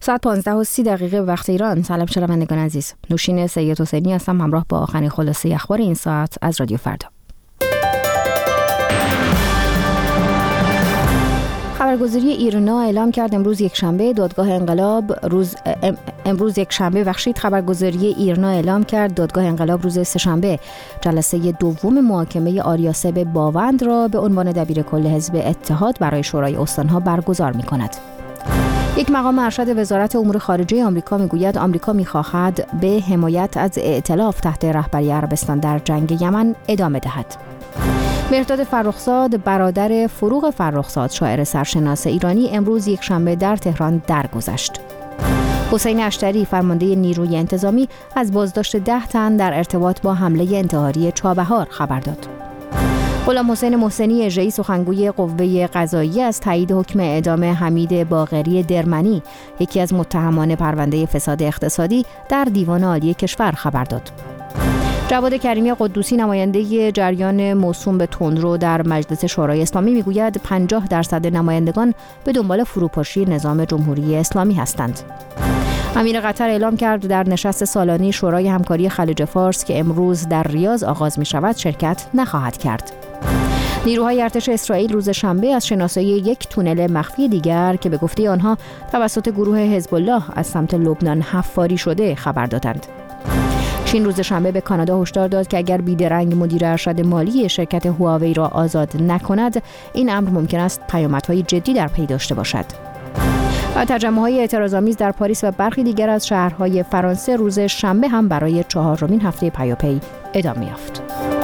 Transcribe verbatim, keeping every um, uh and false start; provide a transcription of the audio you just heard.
ساعت پانزده و سی دقیقه وقت ایران. سلام شنوندگان عزیز. نوشین سید حسینی هستم همراه با آخرین خلاصه اخبار این ساعت از رادیو فردا. خبرگزاری ایرنا اعلام کرد امروز یک شنبه دادگاه انقلاب روز ام... امروز یک شنبه بخشید خبرگزاری ایرنا اعلام کرد دادگاه انقلاب روز سه‌شنبه جلسه دوم محاکمه آریاسب باوند را به عنوان دبیرکل حزب اتحاد برای شورای استانها برگزار می‌کند. یک مقام ارشد وزارت امور خارجه آمریکا میگوید آمریکا می‌خواهد به حمایت از ائتلاف تحت رهبری عربستان در جنگ یمن ادامه دهد. مهرداد فرخزاد برادر فروغ فرخزاد شاعر سرشناس ایرانی امروز یک شنبه در تهران درگذشت. حسین اشتری فرمانده نیروی انتظامی از بازداشت ده تن در ارتباط با حمله انتحاری چابهار خبر داد. غلام حسین محسنی اژه‌ای سخنگوی قوه قضاییه از تایید حکم اعدام حمید باقری درمنی یکی از متهمان پرونده فساد اقتصادی در دیوان عالی کشور خبر داد. جواد کریمی قدوسی نماینده جریان موسوم به تندرو در مجلس شورای اسلامی میگوید پنجاه درصد نمایندگان به دنبال فروپاشی نظام جمهوری اسلامی هستند. امیر قطر اعلام کرد در نشست سالانه شورای همکاری خلیج فارس که امروز در ریاض آغاز می شود شرکت نخواهد کرد. نیروهای ارتش اسرائیل روز شنبه از شناسایی یک تونل مخفی دیگر که به گفته آنها توسط گروه حزب الله از سمت لبنان حفاری شده خبر دادند. چین روز شنبه به کانادا هشدار داد که اگر بیدرنگ مدیر ارشد مالی شرکت هواوی را آزاد نکند این امر ممکن است پیامدهای جدی در پی داشته باشد. و تجمع‌های اعتراض‌آمیز در پاریس و برخی دیگر از شهرهای فرانسه روز شنبه هم برای چهارمین هفته پیاپی ادامه یافت.